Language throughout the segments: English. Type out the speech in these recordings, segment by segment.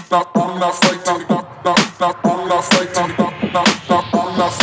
I'm not fighting. I'm not fighting. I'm not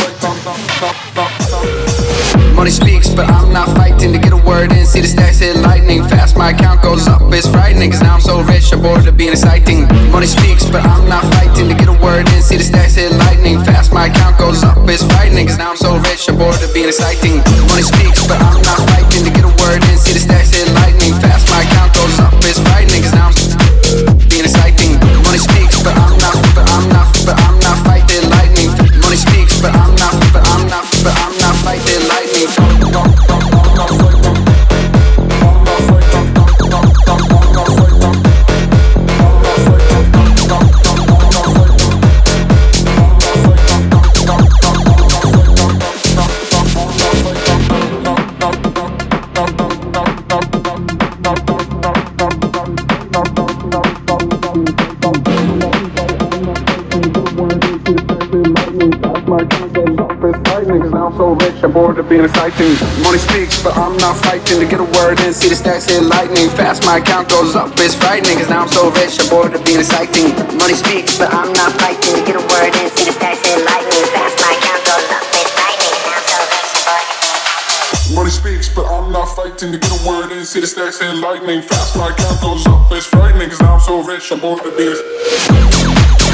fighting. Money speaks, but I'm not fighting to get a word in. See the stacks hit lightning fast, my account goes up, it's frightening. Cause now I'm so rich, I'm bored of being exciting. Money speaks, but I'm not fighting to get a word in. See the stacks hit lightning fast, my account goes up, it's frightening. Cause now I'm so rich, I'm bored of being exciting. Money speaks, but I'm not fighting to get a word in. See the stacks hit lightning fast, my account goes up, it's frightening. Cause now I'm being exciting. Money speaks, but I'm not fighting lightning. Money speaks, but I'm not fighting lightning. So rich, I'm bored of being exciting. Money speaks, but I'm not fighting to get a word in. See the stacks hit lightning fast, my account goes up, it's frightening. Cause now I'm so rich, I'm bored of being exciting. Money speaks, but I'm not fighting to get a word in. See the stacks hit lightning fast, my account goes up, it's frightening. Now I'm so rich, I'm bored of being exciting. Money speaks, but I'm not fighting to get a word in. See the stacks hit lightning fast, my account goes up, it's frightening. Cause now I'm so rich, I'm bored of being exciting.